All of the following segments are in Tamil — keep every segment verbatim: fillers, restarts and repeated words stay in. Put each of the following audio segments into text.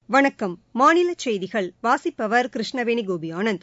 வணக்கம். மாநில செய்திகள் வாசிப்பவர் கிருஷ்ணவேணி கோபியானந்த்.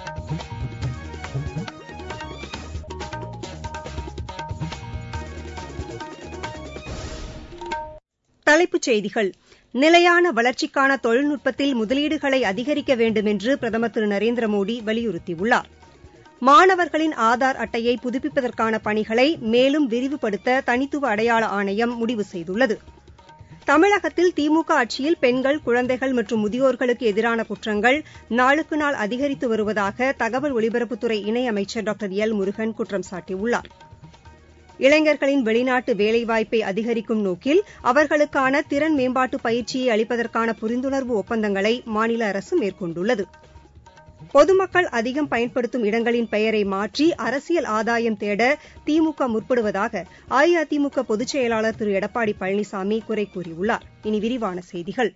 தலைப்புச் செய்திகள். நிலையான வளர்ச்சிக்கான தொழில்நுட்பத்தில் முதலீடுகளை அதிகரிக்க வேண்டுமென்று பிரதமர் திரு நரேந்திரமோடி வலியுறுத்தியுள்ளார். மாணவர்களின் ஆதார் அட்டையை புதுப்பிப்பதற்கான பணிகளை மேலும் விரிவுபடுத்த தனித்துவ அடையாள ஆணையம் முடிவு செய்துள்ளது. தமிழகத்தில் திமுக ஆட்சியில் பெண்கள், குழந்தைகள் மற்றும் முதியோர்களுக்கு எதிரான குற்றங்கள் நாளுக்கு நாள் அதிகரித்து வருவதாக தகவல் ஒலிபரப்புத்துறை இணையமைச்சர் டாக்டர் எல் முருகன் குற்றம் சாட்டியுள்ளார். இளைஞர்களின் வெளிநாட்டு வேலைவாய்ப்பை அதிகரிக்கும் நோக்கில் அவர்களுக்கான திறன் மேம்பாட்டு பயிற்சியை அளிப்பதற்கான புரிந்துணர்வு ஒப்பந்தங்களை மாநில அரசு மேற்கொண்டுள்ளது. பொதுமக்கள் அதிகம் பயன்படுத்தும் இடங்களின் பெயரை மாற்றி அரசியல் ஆதாயம் தேட திமுக முற்படுவதாக அஇஅதிமுக பொதுச் செயலாளர் திரு எடப்பாடி பழனிசாமி குறை கூறியுள்ளார். இனி விரிவான செய்திகள்.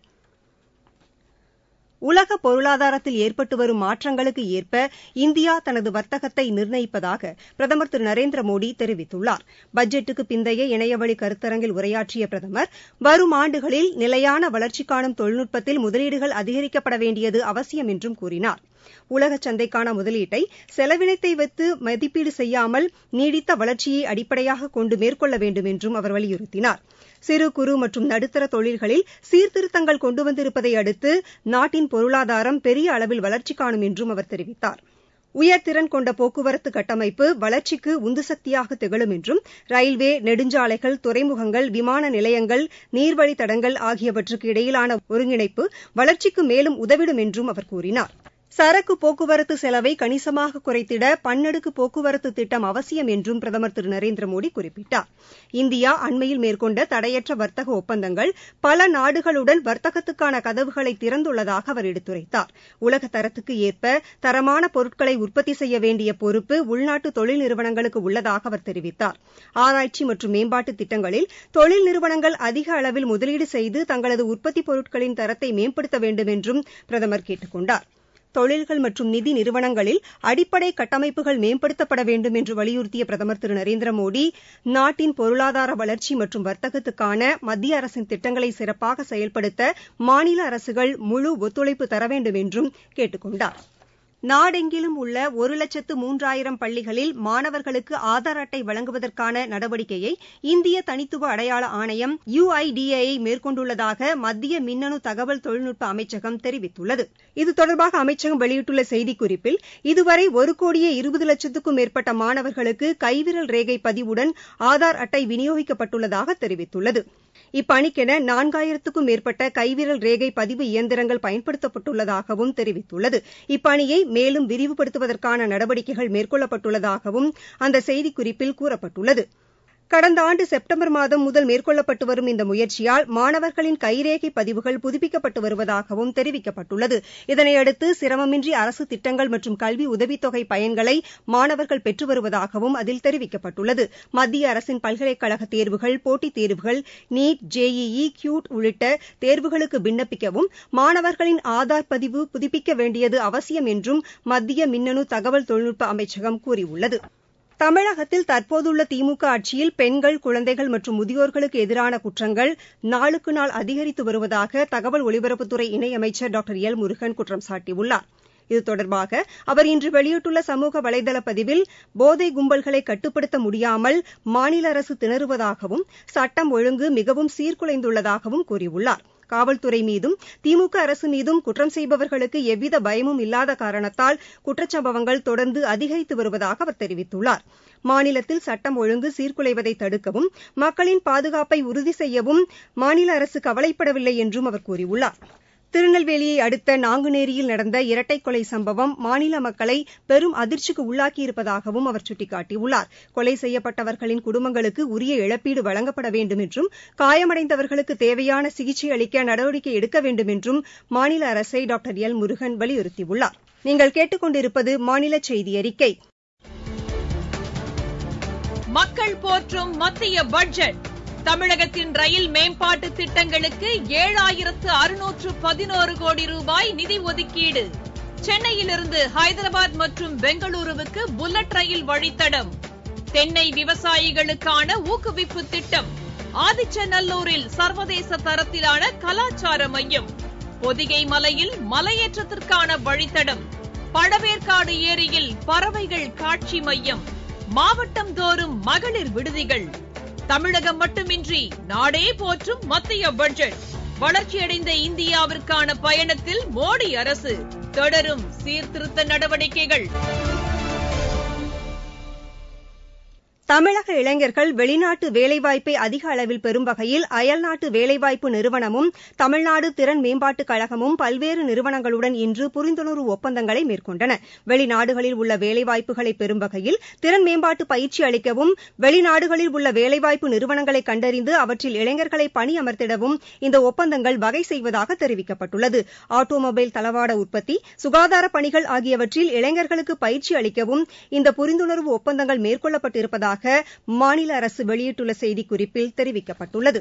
உலக பொருளாதாரத்தில் ஏற்பட்டு வரும் மாற்றங்களுக்கு ஏற்ப இந்தியா தனது வர்த்தகத்தை நிர்ணயிப்பதாக பிரதமர் திரு நரேந்திரமோடி தெரிவித்துள்ளார். பட்ஜெட்டுக்கு பிந்தைய இணையவழி கருத்தரங்கில் உரையாற்றிய பிரதமர், வரும் ஆண்டுகளில் நிலையான வளர்ச்சி காணும் தொழில்நுட்பத்தில் முதலீடுகள் அதிகரிக்கப்பட வேண்டியது அவசியம் என்றும் கூறினார். உலக சந்தைக்கான முதலீட்டை செலவினத்தை வைத்து மதிப்பீடு செய்யாமல் நீடித்த வளர்ச்சியை அடிப்படையாக கொண்டு மேற்கொள்ள வேண்டும் என்றும் அவர் வலியுறுத்தினார். சிறு குறு மற்றும் நடுத்தர தொழில்களில் சீர்திருத்தங்கள் கொண்டு வந்திருப்பதை அடுத்து நாட்டின் பொருளாதாரம் பெரிய அளவில் வளர்ச்சி காணும் என்றும் அவர் தெரிவித்தார். உயர்திறன் கொண்ட போக்குவரத்து கட்டமைப்பு வளர்ச்சிக்கு உந்துசக்தியாக திகழும் என்றும், ரயில்வே, நெடுஞ்சாலைகள், துறைமுகங்கள், விமான நிலையங்கள், நீர்வழித்தடங்கள் ஆகியவற்றுக்கு இடையிலான ஒருங்கிணைப்பு வளர்ச்சிக்கு மேலும் உதவிடும் என்றும் அவர் கூறினார். சரக்கு போக்குவரத்து செலவை கணிசமாக குறைத்திட பன்னடுக்கு போக்குவரத்து திட்டம் அவசியம் என்றும் பிரதமர் திரு நரேந்திரமோடி குறிப்பிட்டார். இந்தியா அண்மையில் மேற்கொண்ட தடையற்ற வர்த்தக ஒப்பந்தங்கள் பல நாடுகளுடன் வர்த்தகத்துக்கான கதவுகளை திறந்துள்ளதாக அவர் எடுத்துரைத்தார். உலக தரத்துக்கு ஏற்ப தரமான பொருட்களை உற்பத்தி செய்ய வேண்டிய பொறுப்பு உள்நாட்டு தொழில் நிறுவனங்களுக்கு உள்ளதாக அவர் தெரிவித்தார். ஆராய்ச்சி மற்றும் மேம்பாட்டு திட்டங்களில் தொழில் நிறுவனங்கள் அதிக அளவில் முதலீடு செய்து தங்களது உற்பத்தி பொருட்களின் தரத்தை மேம்படுத்த வேண்டும் என்றும் பிரதமர் கேட்டுக் கொண்டார். தொழில்கள் மற்றும் நிதி நிறுவனங்களில் அடிப்படை கட்டமைப்புகள் மேம்படுத்தப்பட வேண்டும் என்று வலியுறுத்திய பிரதமர் திரு நரேந்திரமோடி, நாட்டின் பொருளாதார வளர்ச்சி மற்றும் வர்த்தகத்துக்கான மத்திய அரசின் திட்டங்களை சிறப்பாக செயல்படுத்த மாநில அரசுகள் முழு ஒத்துழைப்பு தர வேண்டும் என்றும் கேட்டுக் கொண்டார். நாடெங்கிலும் உள்ள ஒரு லட்சத்து மூன்றாயிரம் பள்ளிகளில் மாணவர்களுக்கு ஆதார் அட்டை வழங்குவதற்கான நடவடிக்கையை இந்திய தனித்துவ அடையாள ஆணையம் யு ஐ டி ஏ ஐ மேற்கொண்டுள்ளதாக மத்திய மின்னணு தகவல் தொழில்நுட்ப அமைச்சகம் தெரிவித்துள்ளது. இது தொடர்பாக அமைச்சகம் வெளியிட்டுள்ள செய்திக்குறிப்பில், இதுவரை ஒரு கோடியே இருபது லட்சத்துக்கும் மேற்பட்ட மாணவர்களுக்கு கைவிரல் ரேகை பதிவுடன் ஆதார் அட்டை விநியோகிக்கப்பட்டுள்ளதாக தெரிவித்துள்ளது. இப்பணிக்கென நான்காயிரத்துக்கும் மேற்பட்ட கைவிரல் ரேகை பதிவு இயந்திரங்கள் பயன்படுத்தப்பட்டுள்ளதாகவும் தெரிவித்துள்ளது. இப்பணியை மேலும் விரிவுபடுத்துவதற்கான நடவடிக்கைகள் மேற்கொள்ளப்பட்டுள்ளதாகவும் அந்த செய்திக்குறிப்பில் கூறப்பட்டுள்ளது. கடந்த ஆண்டு செப்டம்பர் மாதம் முதல் மேற்கொள்ளப்பட்டு வரும் இந்த முயற்சியால் மாணவர்களின் கைரேகை பதிவுகள் புதுப்பிக்கப்பட்டு வருவதாகவும் தெரிவிக்கப்பட்டுள்ளது. இதனையடுத்து சிரமமின்றி அரசு திட்டங்கள் மற்றும் கல்வி உதவித்தொகை பயன்களை மாணவர்கள் பெற்று வருவதாகவும் அதில் தெரிவிக்கப்பட்டுள்ளது. மத்திய அரசின் பல்கலைக்கழக தேர்வுகள், போட்டித் தேர்வுகள், NEET, J E E, CUET உள்ளிட்ட தேர்வுகளுக்கு விண்ணப்பிக்கவும் மாணவர்களின் ஆதார் பதிவு புதுப்பிக்க வேண்டியது அவசியம் என்றும் மத்திய மின்னணு தகவல் தொழில்நுட்ப அமைச்சகம் கூறியுள்ளது. தமிழகத்தில் தற்போதுள்ள திமுக ஆட்சியில் பெண்கள், குழந்தைகள் மற்றும் முதியோர்களுக்கு எதிரான குற்றங்கள் நாளுக்கு நாள் அதிகரித்து வருவதாக தகவல் ஒலிபரப்புத்துறை இணையமைச்சர் டாக்டர் எல் முருகன் குற்றம் சாட்டியுள்ளார். இது தொடர்பாக அவர் இன்று வெளியிட்டுள்ள சமூக வலைதள பதிவில், போதை கும்பல்களை கட்டுப்படுத்த முடியாமல் மாநில அரசு திணறுவதாகவும், சட்டம் ஒழுங்கு மிகவும் சீர்குலைந்துள்ளதாகவும் கூறியுள்ளார். காவல்துறை மீதும் திமுக அரசு மீதும் குற்றம் செய்பவர்களுக்கு எவ்வித பயமும் இல்லாத காரணத்தால் குற்றச்சம்பவங்கள் தொடர்ந்து அதிகரித்து வருவதாக அவர் தெரிவித்துள்ளார். மாநிலத்தில் சட்டம் ஒழுங்கு சீர்குலைவதை தடுக்கவும், மக்களின் பாதுகாப்பை உறுதி செய்யவும் மாநில அரசு கவலைப்படவில்லை என்றும் அவர் கூறியுள்ளார். திருநெல்வேலியை அடுத்த நாங்குநேரியில் நடந்த இரட்டை கொலை சம்பவம் மாநில மக்களை பெரும் அதிர்ச்சிக்கு உள்ளாக்கியிருப்பதாகவும் அவர் சுட்டிக்காட்டியுள்ளார். கொலை செய்யப்பட்டவர்களின் குடும்பங்களுக்கு உரிய இழப்பீடு வழங்கப்பட வேண்டும் என்றும், காயமடைந்தவர்களுக்கு தேவையான சிகிச்சை அளிக்க நடவடிக்கை எடுக்க வேண்டும் என்றும் மாநில அரசை டாக்டர் எல் முருகன் வலியுறுத்தியுள்ளார். நீங்கள் கேட்டுக் கொண்டிருப்பது மாநில செய்தி அறிக்கை. மக்கள் போற்றும் மத்திய பட்ஜெட். தமிழகத்தின் ரயில் மேம்பாட்டு திட்டங்களுக்கு ஏழாயிரத்து அறுநூற்று பதினோரு கோடி ரூபாய் நிதி ஒதுக்கீடு. சென்னையிலிருந்து ஹைதராபாத் மற்றும் பெங்களூருவுக்கு புல்லட் ரயில் வழித்தடம். தென்னை விவசாயிகளுக்கான ஊக்குவிப்பு திட்டம். ஆதிச்சநல்லூரில் சர்வதேச தரத்திலான கலாச்சார மையம். பொதிகை மலையில் மலையேற்றத்திற்கான வழித்தடம், பழவேற்காடு ஏரியில் பறவைகள் காட்சி மையம், மாவட்டம் தோறும் மகளிர் விடுதிகள். தமிழகம் மட்டுமின்றி நாடே போற்றும் மத்திய பட்ஜெட். வளர்ச்சியடைந்த இந்தியாவிற்கான பயணத்தில் மோடி அரசு தொடரும் சீர்திருத்த நடவடிக்கைகள். தமிழக இளைஞர்கள் வெளிநாட்டு வேலைவாய்ப்பை அதிக அளவில் பெறும் வகையில் அயல்நாட்டு வேலைவாய்ப்பு நிறுவனமும் தமிழ்நாடு திறன் மேம்பாட்டுக் கழகமும் பல்வேறு நிறுவனங்களுடன் இன்று புரிந்துணர்வு ஒப்பந்தங்களை மேற்கொண்டன. வெளிநாடுகளில் உள்ள வேலைவாய்ப்புகளை பெறும் வகையில் திறன் மேம்பாட்டு பயிற்சி அளிக்கவும், வெளிநாடுகளில் உள்ள வேலைவாய்ப்பு நிறுவனங்களை கண்டறிந்து அவற்றில் இளைஞர்களை பணியமர்த்திடவும் இந்த ஒப்பந்தங்கள் வகை செய்வதாக தெரிவிக்கப்பட்டுள்ளது. ஆட்டோமொபைல் தளவாட உற்பத்தி, சுகாதார பணிகள் ஆகியவற்றில் இளைஞர்களுக்கு பயிற்சி அளிக்கவும் இந்த புரிந்துணர்வு ஒப்பந்தங்கள் மேற்கொள்ளப்பட்டிருப்பதாக மாநில அரசு வெளியிட்டுள்ள செய்திக்குறிப்பில் தெரிவிக்கப்பட்டுள்ளது.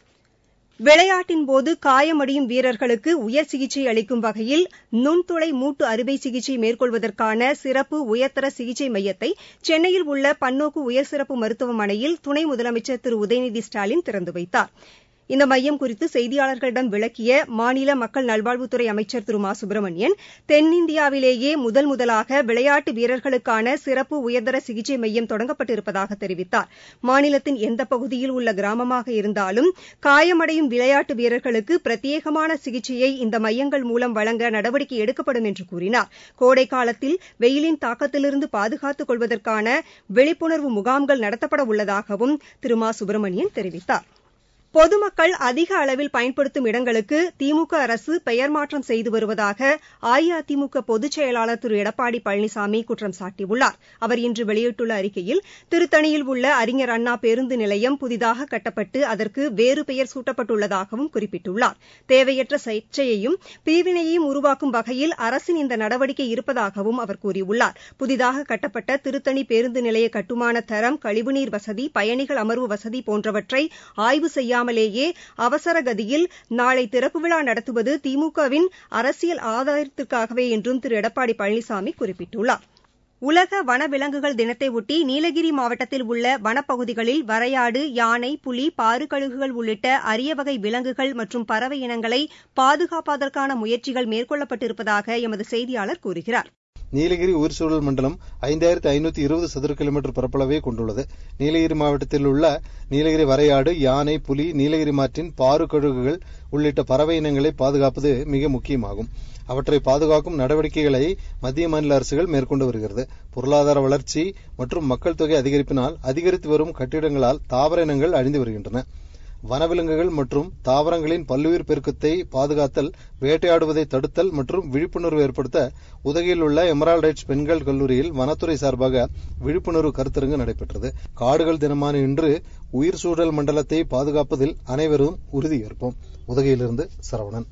விளையாட்டின்போது காயமடையும் வீரர்களுக்கு உயர் சிகிச்சை அளிக்கும் வகையில் நுண்துளை மூட்டு அறுவை சிகிச்சை மேற்கொள்வதற்கான சிறப்பு உயர்தர சிகிச்சை மையத்தை சென்னையில் உள்ள பன்னோக்கு உயர் சிறப்பு மருத்துவமனையில் துணை முதலமைச்சர் திரு உதயநிதி ஸ்டாலின் திறந்து வைத்தார். இந்த மையம் குறித்து செய்தியாளர்களிடம் விளக்கிய மாநில மக்கள் நல்வாழ்வுத்துறை அமைச்சர் திரு மா சுப்பிரமணியன், தென்னிந்தியாவிலேயே முதல் முதலாக விளையாட்டு வீரர்களுக்கான சிறப்பு உயர்தர சிகிச்சை மையம் தொடங்கப்பட்டிருப்பதாக தெரிவித்தார். மாநிலத்தின் எந்த பகுதியில் உள்ள கிராமமாக இருந்தாலும் காயமடையும் விளையாட்டு வீரர்களுக்கு பிரத்யேகமான சிகிச்சையை இந்த மையங்கள் மூலம் வழங்க நடவடிக்கை எடுக்கப்படும் என்று கூறினார். கோடை காலத்தில் வெயிலின் தாக்கத்திலிருந்து பாதுகாத்துக் கொள்வதற்கான விழிப்புணர்வு முகாம்கள் நடத்தப்பட உள்ளதாகவும் திரு மா சுப்பிரமணியன் தெரிவித்தார். பொதுமக்கள் அதிக அளவில் பயன்படுத்தும் இடங்களுக்கு திமுக அரசு பெயர் மாற்றம் செய்து வருவதாக அஇஅதிமுக பொதுச் செயலாளர் திரு எடப்பாடி பழனிசாமி குற்றம் சாட்டியுள்ளார். அவர் இன்று வெளியிட்டுள்ள அறிக்கையில், திருத்தணியில் உள்ள அறிஞர் அண்ணா பேருந்து நிலையம் புதிதாக கட்டப்பட்டு அதற்கு வேறு பெயர் சூட்டப்பட்டுள்ளதாகவும் குறிப்பிட்டுள்ளார். தேவையற்ற சர்ச்சையையும் பிரிவினையையும் உருவாக்கும் வகையில் அரசின் இந்த நடவடிக்கை இருப்பதாகவும் அவர் கூறியுள்ளார். புதிதாக கட்டப்பட்ட திருத்தணி பேருந்து நிலைய கட்டுமான தரம், கழிவுநீர் வசதி, பயணிகள் அமர்வு வசதி போன்றவற்றை ஆய்வு செய்ய லேயே அவசர கதியில் நாளை திறப்பு விழா நடத்துவது திமுகவின் அரசியல் ஆதாயத்திற்காகவே என்றும் திரு எடப்பாடி பழனிசாமி குறிப்பிட்டுள்ளார். உலக வனவிலங்குகள் தினத்தையொட்டி நீலகிரி மாவட்டத்தில் உள்ள வனப்பகுதிகளில் வரையாடு, யானை, புலி, பாறுகழுகுகள் உள்ளிட்ட அரிய வகை விலங்குகள் மற்றும் பறவை இனங்களை பாதுகாப்பதற்கான முயற்சிகள் மேற்கொள்ளப்பட்டிருப்பதாக எமது செய்தியாளர் கூறுகிறார். நீலகிரி உயிர்சூழல் மண்டலம் ஐந்தாயிரத்து ஐநூத்தி இருபது சதுர கிலோமீட்டர் பரப்பளவை கொண்டுள்ளது. நீலகிரி மாவட்டத்தில் உள்ள நீலகிரி வரையாடு, யானை, புலி, நீலகிரி மாற்றின் பாறு கழுகுகள் உள்ளிட்ட பறவை இனங்களை பாதுகாப்பது மிக முக்கியமாகும். அவற்றை பாதுகாக்கும் நடவடிக்கைகளை மத்திய மாநில அரசுகள் மேற்கொண்டு வருகிறது. பொருளாதார வளர்ச்சி மற்றும் மக்கள் தொகை அதிகரிப்பினால் அதிகரித்து வரும் கட்டிடங்களால் தாவர இனங்கள் அழிந்து வருகின்றன. வனவிலங்குகள் மற்றும் தாவரங்களின் பல்லுயிர் பெருக்கத்தை பாதுகாத்தல், வேட்டையாடுவதை தடுத்தல் மற்றும் விழிப்புணர்வு ஏற்படுத்த உதகையில் உள்ள எமரால்ட் ரைட்ஸ் பெண்கள் கல்லூரியில் வனத்துறை சார்பாக விழிப்புணர்வு கருத்தரங்கு நடைபெற்றது. காடுகள் தினமான இன்று உயிர் சூழல் மண்டலத்தை பாதுகாப்பதில் அனைவரும் உறுதியேற்போம். உதகையிலிருந்து சரவணன்.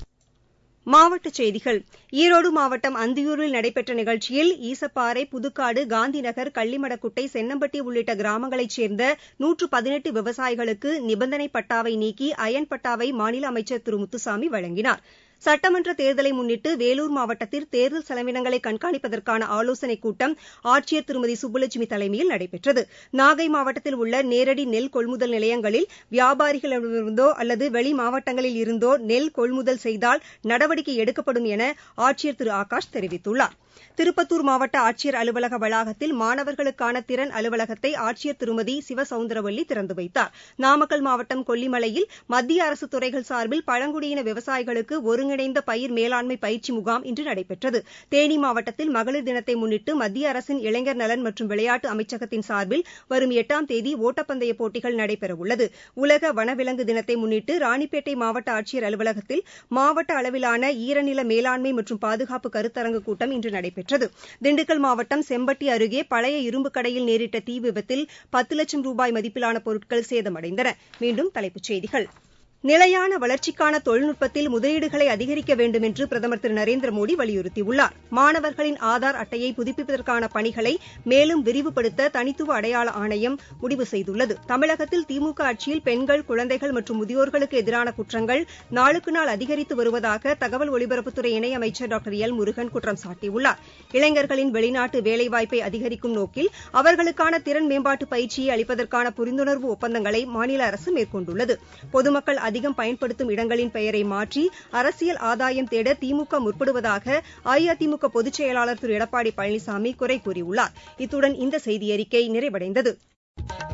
மாவட்டச் செய்திகள். ஈரோடு மாவட்டம் அந்தியூரில் நடைபெற்ற நிகழ்ச்சியில் ஈசப்பாறை, புதுக்காடு, காந்திநகர், கள்ளிமடக்குட்டை, சென்னம்பட்டி உள்ளிட்ட கிராமங்களைச் சேர்ந்த நூற்று பதினெட்டு விவசாயிகளுக்கு நிபந்தனை பட்டாவை நீக்கி அயன் பட்டாவை மாநில அமைச்சர் திரு முத்துசாமி வழங்கினார். சட்டமன்ற தேர்தலை முன்னிட்டு வேலூர் மாவட்டத்தில் தேர்தல் செலவினங்களை கண்காணிப்பதற்கான ஆலோசனைக் கூட்டம் ஆட்சியர் திருமதி சுப்புலட்சுமி தலைமையில் நடைபெற்றது. நாகை மாவட்டத்தில் உள்ள நேரடி நெல் கொள்முதல் நிலையங்களில் வியாபாரிகளிடமிருந்தோ அல்லது வெளி மாவட்டங்களில் இருந்தோ நெல் கொள்முதல் செய்தால் நடவடிக்கை எடுக்கப்படும் என ஆட்சியர் திரு ஆகாஷ் தெரிவித்துள்ளார். திருப்பத்தூர் மாவட்ட ஆட்சியர் அலுவலக வளாகத்தில் மாணவர்களுக்கான திறன் அலுவலகத்தை ஆட்சியர் திருமதி சிவசவுந்தரவல்லி திறந்து வைத்தார். நாமக்கல் மாவட்டம் கொல்லிமலையில் மத்திய அரசு துறைகள் சார்பில் பழங்குடியின விவசாயிகளுக்கு ஒருங்கிணைந்த பயிர் மேலாண்மை பயிற்சி முகாம் இன்று நடைபெற்றது. தேனி மாவட்டத்தில் மகளிர் தினத்தை முன்னிட்டு மத்திய அரசின் இளைஞர் நலன் மற்றும் விளையாட்டு அமைச்சகத்தின் சார்பில் வரும் எட்டாம் தேதி ஓட்டப்பந்தய போட்டிகள் நடைபெறவுள்ளது. உலக வனவிலங்கு தினத்தை முன்னிட்டு ராணிப்பேட்டை மாவட்ட ஆட்சியர் அலுவலகத்தில் மாவட்ட அளவிலான ஈரநில மேலாண்மை மற்றும் பாதுகாப்பு கருத்தரங்கு கூட்டம் இன்று நடைபெற்றது. திண்டுக்கல் மாவட்டம் செம்பட்டி அருகே பழைய இரும்பு கடையில் நேரிட்ட தீ விபத்தில் பத்து லட்சம் ரூபாய் மதிப்பிலான பொருட்கள் சேதமடைந்தன. மீண்டும் தலைப்புச் செய்திகள். நிலையான வளர்ச்சிக்கான தொழில்நுட்பத்தில் முதலீடுகளை அதிகரிக்க வேண்டும் என்று பிரதமர் திரு நரேந்திர மோடி வலியுறுத்தியுள்ளார். மாணவர்களின் ஆதார் அட்டையை புதுப்பிப்பதற்கான பணிகளை மேலும் விரிவுபடுத்த தனித்துவ அடையாள ஆணையம் முடிவு செய்துள்ளது. தமிழகத்தில் திமுக ஆட்சியில் பெண்கள், குழந்தைகள் மற்றும் முதியோர்களுக்கு எதிரான குற்றங்கள் நாளுக்கு நாள் அதிகரித்து வருவதாக தகவல் ஒலிபரப்புத்துறை இணையமைச்சர் டாக்டர் எல் முருகன் குற்றம் சாட்டியுள்ளார். இளைஞர்களின் வெளிநாட்டு வேலைவாய்ப்பை அதிகரிக்கும் நோக்கில் அவர்களுக்கான திறன் மேம்பாட்டு பயிற்சியை அளிப்பதற்கான புரிந்துணர்வு ஒப்பந்தங்களை மாநில அரசு மேற்கொண்டுள்ளது. பொதுமக்கள் அதிகம் பயன்படுத்தும் இடங்களின் பெயரை மாற்றி அரசியல் ஆதாயம் தேட திமுக முற்படுவதாக அஇஅதிமுக பொதுச் செயலாளர் திரு எடப்பாடி பழனிசாமி குறை கூறியுள்ளார். இத்துடன் இந்த செய்தியறிக்கை நிறைவடைந்தது.